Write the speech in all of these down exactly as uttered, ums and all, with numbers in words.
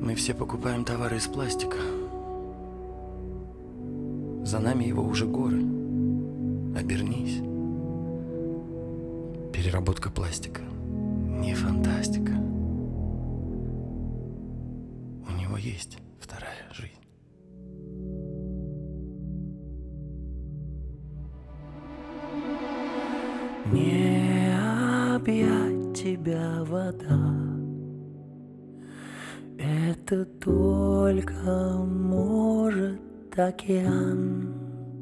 Мы все покупаем товары из пластика. За нами его уже горы. Обернись. Переработка пластика не фантастика. У него есть вторая жизнь. Не объять тебя вода, это только может океан.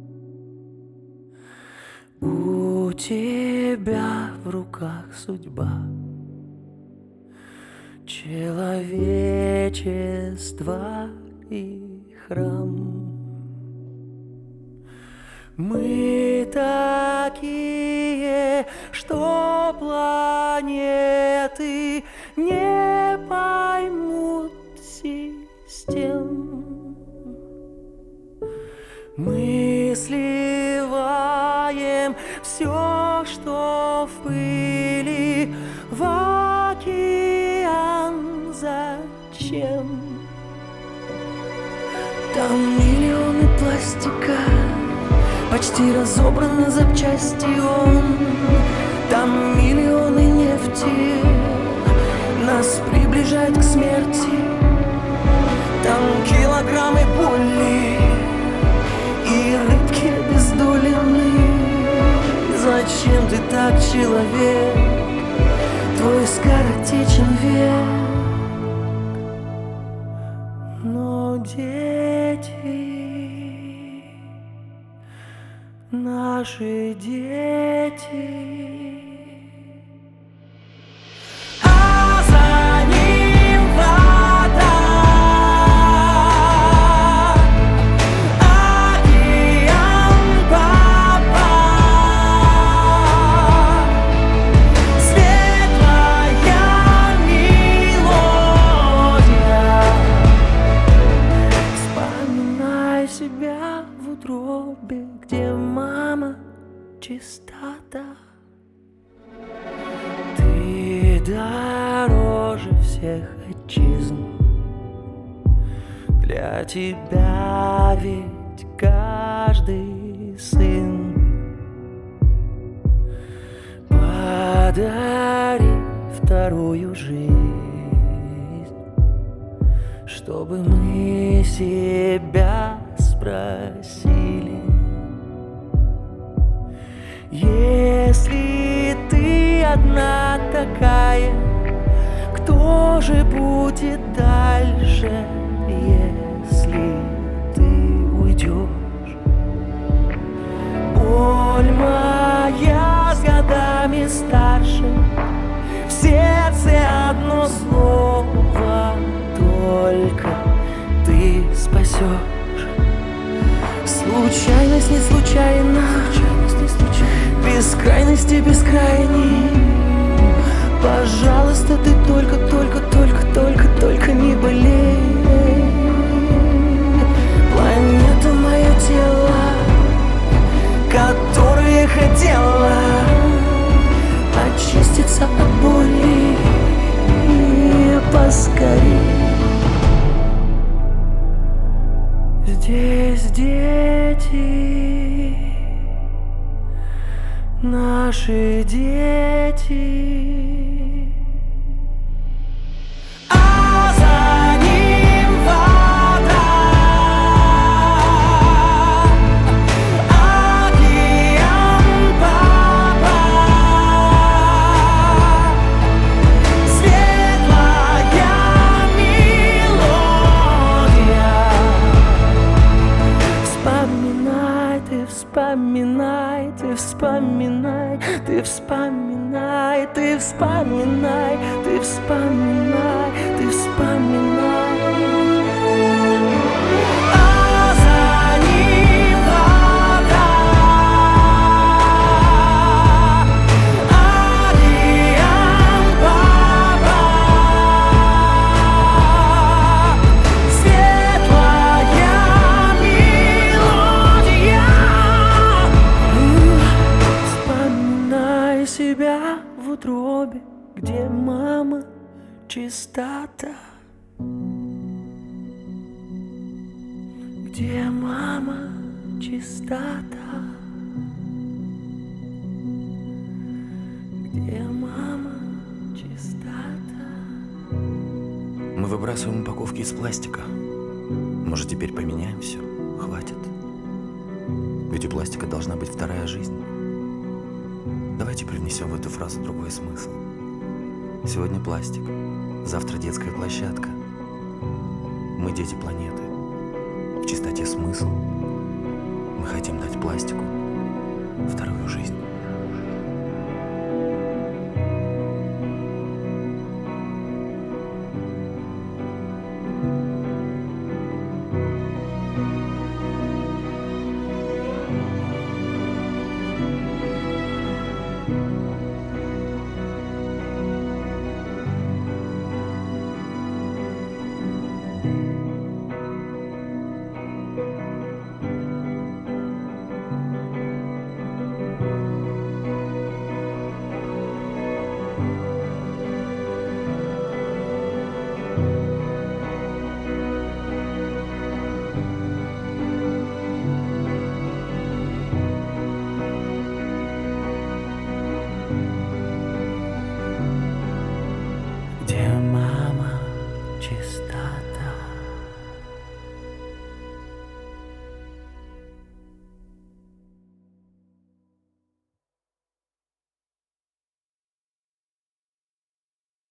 У тебя в руках судьба человечества и храм. Мы такие, что планеты не поймут систем. Мы сливаем все, что в пыли, в океан. Зачем? Там миллионы пластика, почти разобран на запчасти он. Там миллионы нефти, нас приближает к смерти. Там килограммы боли и рыбки обездоленные. Зачем ты так, человек? Твой скоротечен век. Но дети, наши дети, а за ним вода, океан, папа, светлая мелодия. Вспоминай себя в утробе, где мама чистота. Ты дороже всех отчизн. Для тебя ведь каждый сын. Подари вторую жизнь, чтобы мы себя спросили: если ты одна такая, кто же будет дальше, если ты уйдешь? Боль моя с годами старше, в сердце одно слово только ты спасешь. Случайность не случайна, бескрайности бескрайней. Пожалуйста, ты только, только, только, только, только не болей. Планета — мое тело, которое хотела очиститься от боли поскорей. Здесь дети, наши дети, а за ним вода, океан, папа, светлая мелодия. Вспоминай, ты вспоминай, ты вспоминай, ты вспоминай, ты вспоминай, ты вспоминай, ты вспоминай. А за ним вода, океан, папа, светлая мелодия. Вспоминай себя в утробе, где мама чистота. Где мама чистота? Где мама чистота? Мы выбрасываем упаковки из пластика. Может, теперь поменяем все? Хватит. Ведь у пластика должна быть вторая жизнь. Давайте привнесем в эту фразу другой смысл. Сегодня пластик, завтра детская площадка. Мы дети планеты. В чистоте смысл. Мы хотим дать пластику вторую жизнь.